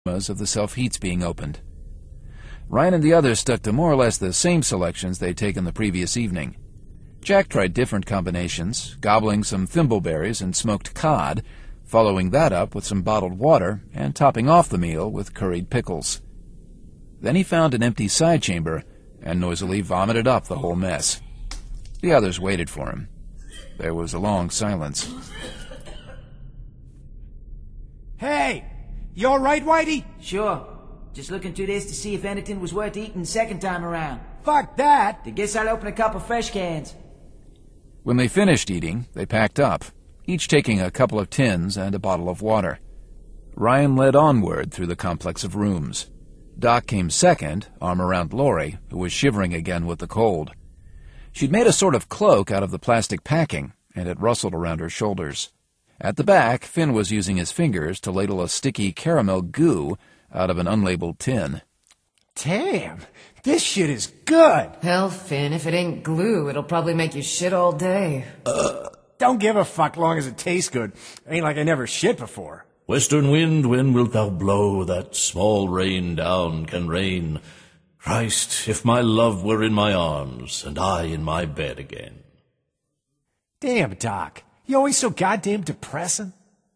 of the self-heats being opened. Ryan and the others stuck to more or less the same selections they'd taken the previous evening. Jack tried different combinations, gobbling some thimbleberries and smoked cod, following that up with some bottled water and topping off the meal with curried pickles. Then he found an empty side chamber and noisily vomited up the whole mess. The others waited for him. There was a long silence. Hey! You all right, Whitey? Sure. Just looking through this to see if anything was worth eating second time around. Fuck that! I guess I'll open a couple fresh cans. When they finished eating, they packed up, each taking a couple of tins and a bottle of water. Ryan led onward through the complex of rooms. Doc came second, arm around Laurie, who was shivering again with the cold. She'd made a sort of cloak out of the plastic packing, and it rustled around her shoulders. At the back, Finn was using his fingers to ladle a sticky caramel goo out of an unlabeled tin. Damn, this shit is good! Hell, Finn, if it ain't glue, it'll probably make you shit all day. Don't give a fuck long as it tastes good. Ain't like I never shit before. Western wind, when wilt thou blow, that small rain down can rain? Christ, if my love were in my arms, and I in my bed again. Damn, Doc. You always so goddamn depressing.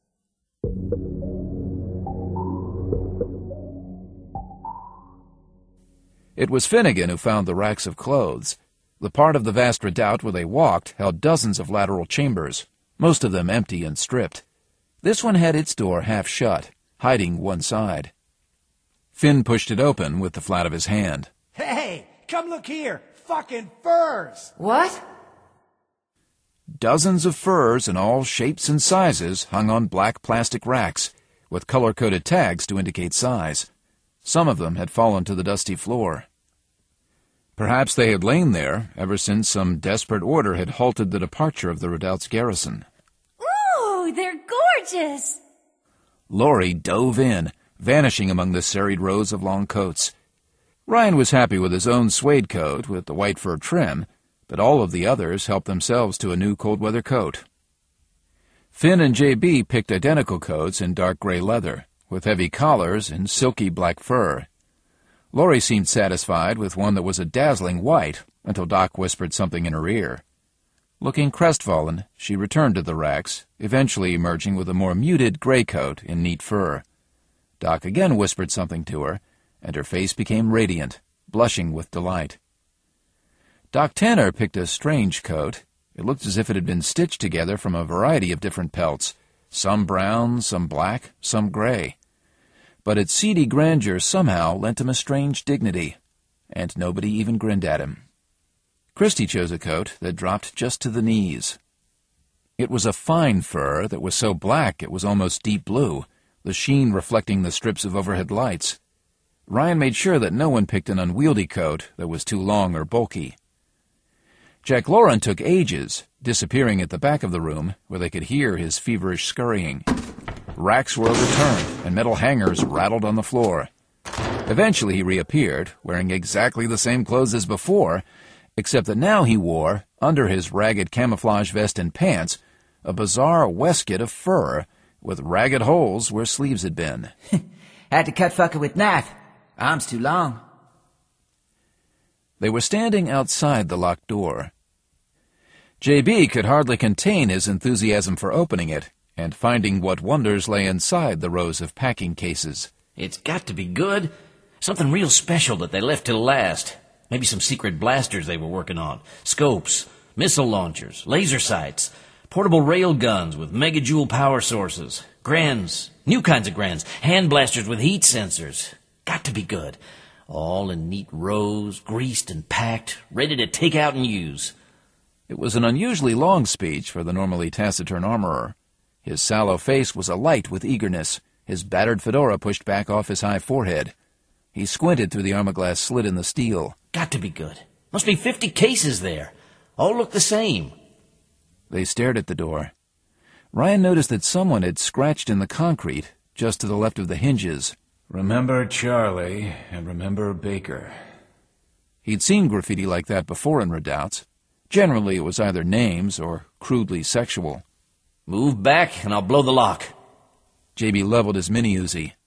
It was Finnegan who found the racks of clothes. The part of the vast redoubt where they walked held dozens of lateral chambers, most of them empty and stripped. This one had its door half shut, hiding one side. Finn pushed it open with the flat of his hand. Hey, come look here. Fucking furs! What? Dozens of furs in all shapes and sizes hung on black plastic racks, with color-coded tags to indicate size. Some of them had fallen to the dusty floor. Perhaps they had lain there ever since some desperate order had halted the departure of the redoubt's garrison. Ooh, they're gorgeous! Laurie dove in, vanishing among the serried rows of long coats. Ryan was happy with his own suede coat with the white fur trim, but all of the others helped themselves to a new cold-weather coat. Finn and J.B. picked identical coats in dark gray leather, with heavy collars and silky black fur. Laurie seemed satisfied with one that was a dazzling white until Doc whispered something in her ear. Looking crestfallen, she returned to the racks, eventually emerging with a more muted gray coat in neat fur. Doc again whispered something to her, and her face became radiant, blushing with delight. Doc Tanner picked a strange coat. It looked as if it had been stitched together from a variety of different pelts, some brown, some black, some gray. But its seedy grandeur somehow lent him a strange dignity, and nobody even grinned at him. Christy chose a coat that dropped just to the knees. It was a fine fur that was so black it was almost deep blue, the sheen reflecting the strips of overhead lights. Ryan made sure that no one picked an unwieldy coat that was too long or bulky. Jack Lauren took ages, disappearing at the back of the room where they could hear his feverish scurrying. Racks were overturned, and metal hangers rattled on the floor. Eventually he reappeared, wearing exactly the same clothes as before, except that now he wore, under his ragged camouflage vest and pants, a bizarre waistcoat of fur, with ragged holes where sleeves had been. Had to cut fucker with knife. Arm's too long. They were standing outside the locked door. J.B. could hardly contain his enthusiasm for opening it and finding what wonders lay inside the rows of packing cases. It's got to be good. Something real special that they left till last. Maybe some secret blasters they were working on. Scopes, missile launchers, laser sights, portable rail guns with megajoule power sources, Grans, new kinds of Grans, hand blasters with heat sensors. Got to be good. All in neat rows, greased and packed, ready to take out and use. It was an unusually long speech for the normally taciturn armorer. His sallow face was alight with eagerness, his battered fedora pushed back off his high forehead. He squinted through the armor-glass slit in the steel. Got to be good. Must be 50 cases there. All look the same. They stared at the door. Ryan noticed that someone had scratched in the concrete, just to the left of the hinges. "Remember Charlie, and remember Baker." He'd seen graffiti like that before in redoubts. Generally, it was either names or crudely sexual. Move back, and I'll blow the lock. J.B. leveled his mini-Uzi.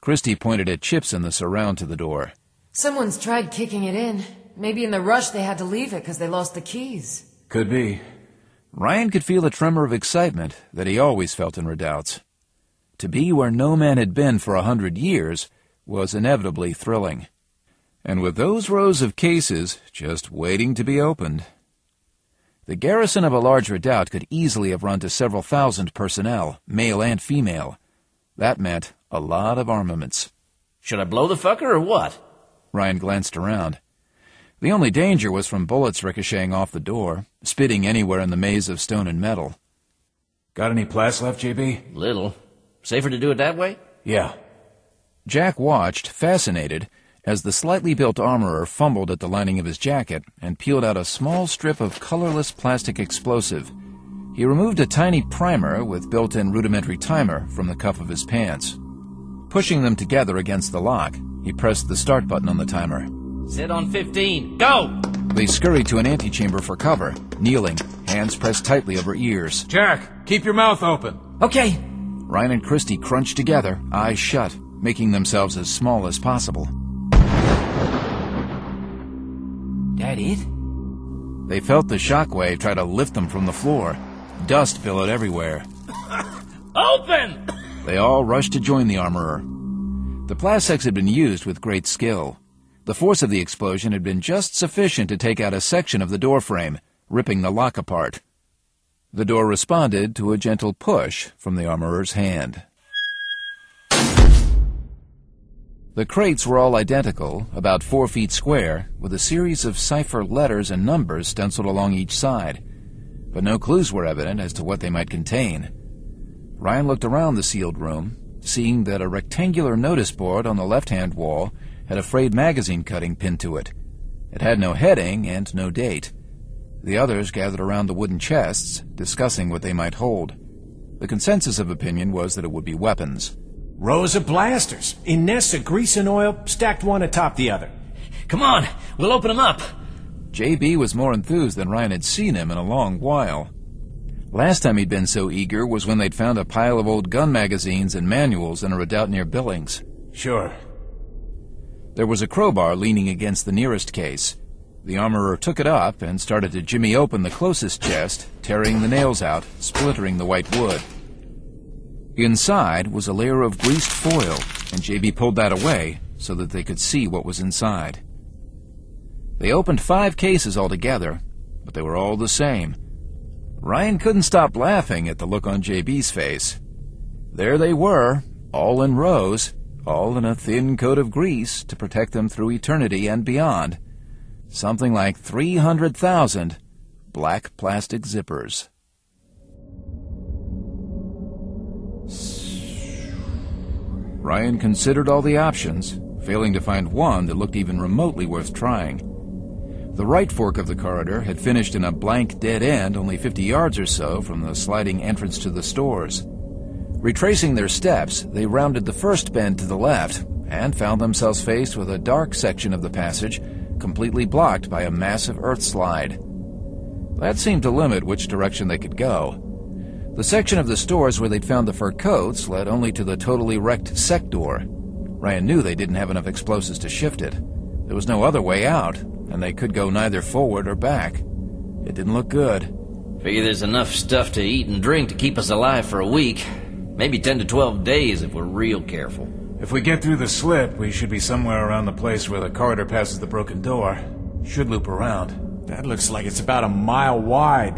Christy pointed at chips in the surround to the door. Someone's tried kicking it in. Maybe in the rush they had to leave it because they lost the keys. Could be. Ryan could feel a tremor of excitement that he always felt in redoubts. To be where no man had been for 100 years was inevitably thrilling. And with those rows of cases just waiting to be opened, the garrison of a large redoubt could easily have run to several thousand personnel, male and female. That meant a lot of armaments. Should I blow the fucker or what? Ryan glanced around. The only danger was from bullets ricocheting off the door, spitting anywhere in the maze of stone and metal. Got any plats left, JB? Little. Safer to do it that way? Yeah. Jack watched, fascinated, as the slightly built armorer fumbled at the lining of his jacket and peeled out a small strip of colorless plastic explosive. He removed a tiny primer with built-in rudimentary timer from the cuff of his pants. Pushing them together against the lock, he pressed the start button on the timer. Set on 15. Go! They scurried to an antechamber for cover, kneeling, hands pressed tightly over ears. Jack, keep your mouth open. Okay. Ryan and Christy crunched together, eyes shut, making themselves as small as possible. That it? They felt the shockwave try to lift them from the floor. Dust billowed everywhere. Open! They all rushed to join the armorer. The Plastics had been used with great skill. The force of the explosion had been just sufficient to take out a section of the doorframe, ripping the lock apart. The door responded to a gentle push from the armorer's hand. The crates were all identical, about 4 feet square, with a series of cipher letters and numbers stenciled along each side, but no clues were evident as to what they might contain. Ryan looked around the sealed room, seeing that a rectangular notice board on the left-hand wall had a frayed magazine cutting pinned to it. It had no heading and no date. The others gathered around the wooden chests, discussing what they might hold. The consensus of opinion was that it would be weapons. Rows of blasters, in nests of grease and oil, stacked one atop the other. Come on, we'll open them up. J.B. was more enthused than Ryan had seen him in a long while. Last time he'd been so eager was when they'd found a pile of old gun magazines and manuals in a redoubt near Billings. Sure. There was a crowbar leaning against the nearest case. The armorer took it up and started to jimmy open the closest chest, tearing the nails out, splintering the white wood. Inside was a layer of greased foil, and J.B. pulled that away so that they could see what was inside. They opened 5 cases altogether, but they were all the same. Ryan couldn't stop laughing at the look on J.B.'s face. There they were, all in rows, all in a thin coat of grease to protect them through eternity and beyond. Something like 300,000 black plastic zippers. Ryan considered all the options, failing to find one that looked even remotely worth trying. The right fork of the corridor had finished in a blank dead end only 50 yards or so from the sliding entrance to the stores. Retracing their steps, they rounded the first bend to the left and found themselves faced with a dark section of the passage completely blocked by a massive earth slide. That seemed to limit which direction they could go. The section of the stores where they'd found the fur coats led only to the totally wrecked sec door. Ryan knew they didn't have enough explosives to shift it. There was no other way out, and they could go neither forward or back. It didn't look good. Figure there's enough stuff to eat and drink to keep us alive for a week. Maybe 10 to 12 days if we're real careful. If we get through the slip, we should be somewhere around the place where the corridor passes the broken door. Should loop around. That looks like it's about a mile wide.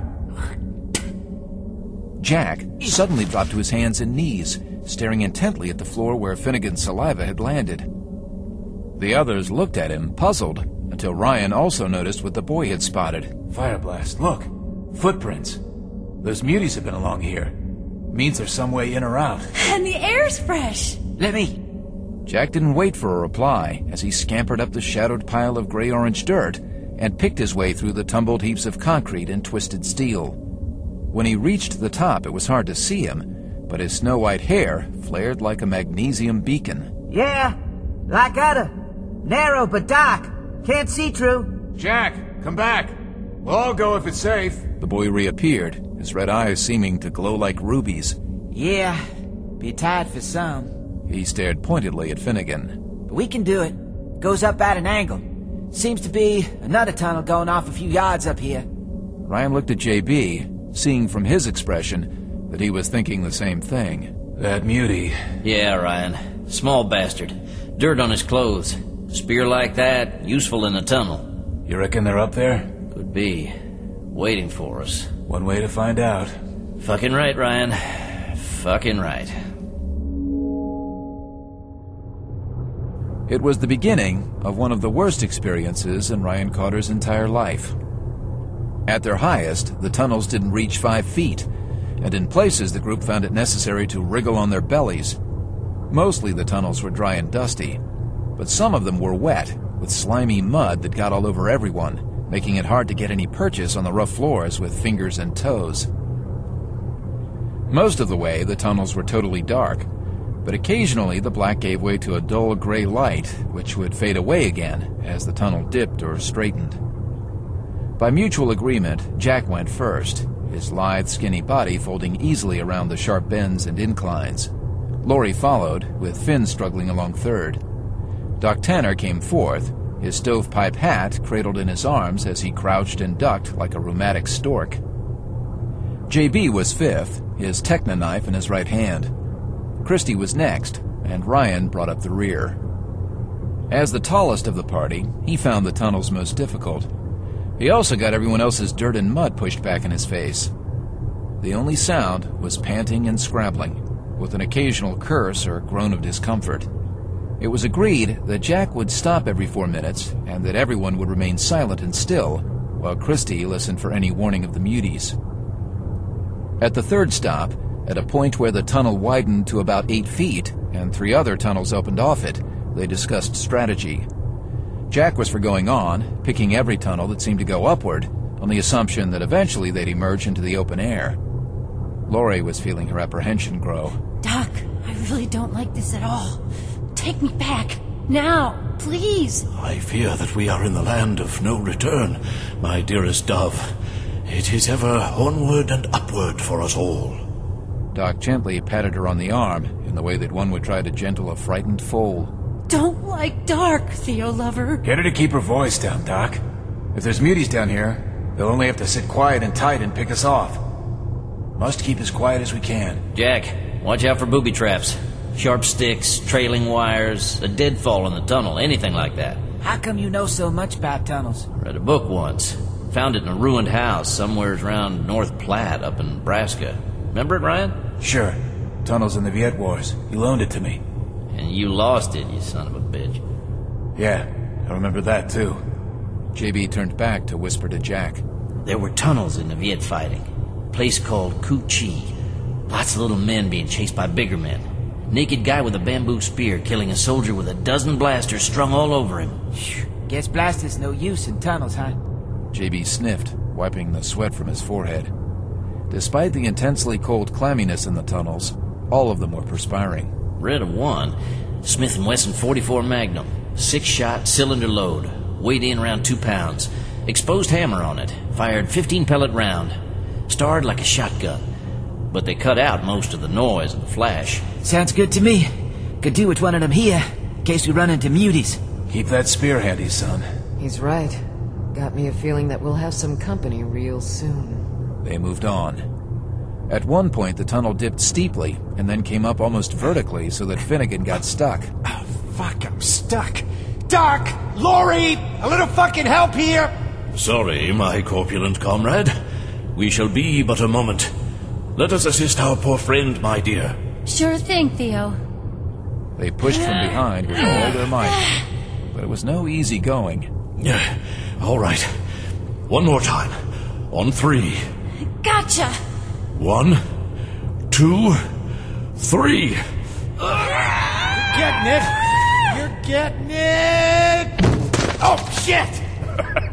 Jack suddenly dropped to his hands and knees, staring intently at the floor where Finnegan's saliva had landed. The others looked at him, puzzled, until Ryan also noticed what the boy had spotted. Fire blast, look. Footprints. Those muties have been along here. Means there's some way in or out. And the air's fresh. Let me. Jack didn't wait for a reply as he scampered up the shadowed pile of gray-orange dirt and picked his way through the tumbled heaps of concrete and twisted steel. When he reached the top, it was hard to see him, but his snow-white hair flared like a magnesium beacon. Yeah, like other. Narrow but dark. Can't see through. Jack, come back. We'll all go if it's safe. The boy reappeared, his red eyes seeming to glow like rubies. Yeah, be tired for some. He stared pointedly at Finnegan. But we can do it. Goes up at an angle. Seems to be another tunnel going off a few yards up here. Ryan looked at JB, seeing from his expression that he was thinking the same thing. That mutie. Yeah, Ryan. Small bastard. Dirt on his clothes. Spear like that, useful in a tunnel. You reckon they're up there? Could be. Waiting for us. One way to find out. Fucking right, Ryan. Fucking right. It was the beginning of one of the worst experiences in Ryan Carter's entire life. At their highest, the tunnels didn't reach 5 feet, and in places the group found it necessary to wriggle on their bellies. Mostly the tunnels were dry and dusty, but some of them were wet, with slimy mud that got all over everyone, making it hard to get any purchase on the rough floors with fingers and toes. Most of the way, the tunnels were totally dark, but occasionally the black gave way to a dull gray light, which would fade away again as the tunnel dipped or straightened. By mutual agreement, Jack went first, his lithe, skinny body folding easily around the sharp bends and inclines. Laurie followed, with Finn struggling along third. Doc Tanner came fourth, his stovepipe hat cradled in his arms as he crouched and ducked like a rheumatic stork. JB was fifth, his Techna knife in his right hand. Christie was next, and Ryan brought up the rear. As the tallest of the party, he found the tunnels most difficult. He also got everyone else's dirt and mud pushed back in his face. The only sound was panting and scrabbling, with an occasional curse or groan of discomfort. It was agreed that Jack would stop every 4 minutes, and that everyone would remain silent and still, while Christie listened for any warning of the muties. At the third stop, at a point where the tunnel widened to about 8 feet, and 3 other tunnels opened off it, they discussed strategy. Jack was for going on, picking every tunnel that seemed to go upward, on the assumption that eventually they'd emerge into the open air. Laurie was feeling her apprehension grow. Doc, I really don't like this at all. Take me back. Now, please. I fear that we are in the land of no return, my dearest dove. It is ever onward and upward for us all. Doc gently patted her on the arm, in the way that one would try to gentle a frightened foal. Don't like dark, Theo lover. Get her to keep her voice down, Doc. If there's muties down here, they'll only have to sit quiet and tight and pick us off. Must keep as quiet as we can. Jack, watch out for booby traps. Sharp sticks, trailing wires, a deadfall in the tunnel, anything like that. How come you know so much about tunnels? Read a book once. Found it in a ruined house somewhere around North Platte up in Nebraska. Remember it, Ryan? Sure. Tunnels in the Viet Wars. You loaned it to me. And you lost it, you son of a bitch. Yeah, I remember that too. JB turned back to whisper to Jack. There were tunnels in the Viet fighting. A place called Cu Chi. Lots of little men being chased by bigger men. Naked guy with a bamboo spear killing a soldier with a dozen blasters strung all over him. Guess blasters no use in tunnels, huh? JB sniffed, wiping the sweat from his forehead. Despite the intensely cold clamminess in the tunnels, all of them were perspiring. Read of one. Smith & Wesson .44 Magnum. 6-shot cylinder load. Weighed in around 2 pounds. Exposed hammer on it. Fired 15-pellet round. Starred like a shotgun. But they cut out most of the noise and the flash. Sounds good to me. Could do with one of them here, in case we run into muties. Keep that spear handy, son. He's right. Got me a feeling that we'll have some company real soon. They moved on. At one point, the tunnel dipped steeply and then came up almost vertically so that Finnegan got stuck. Oh, fuck, I'm stuck. Doc! Laurie! A little fucking help here! Sorry, my corpulent comrade. We shall be but a moment. Let us assist our poor friend, my dear. Sure thing, Theo. They pushed from behind with all their might, but it was no easy going. All right. One more time. On 3. Gotcha! 1, 2, 3. Getting it! You're getting it! Oh, shit!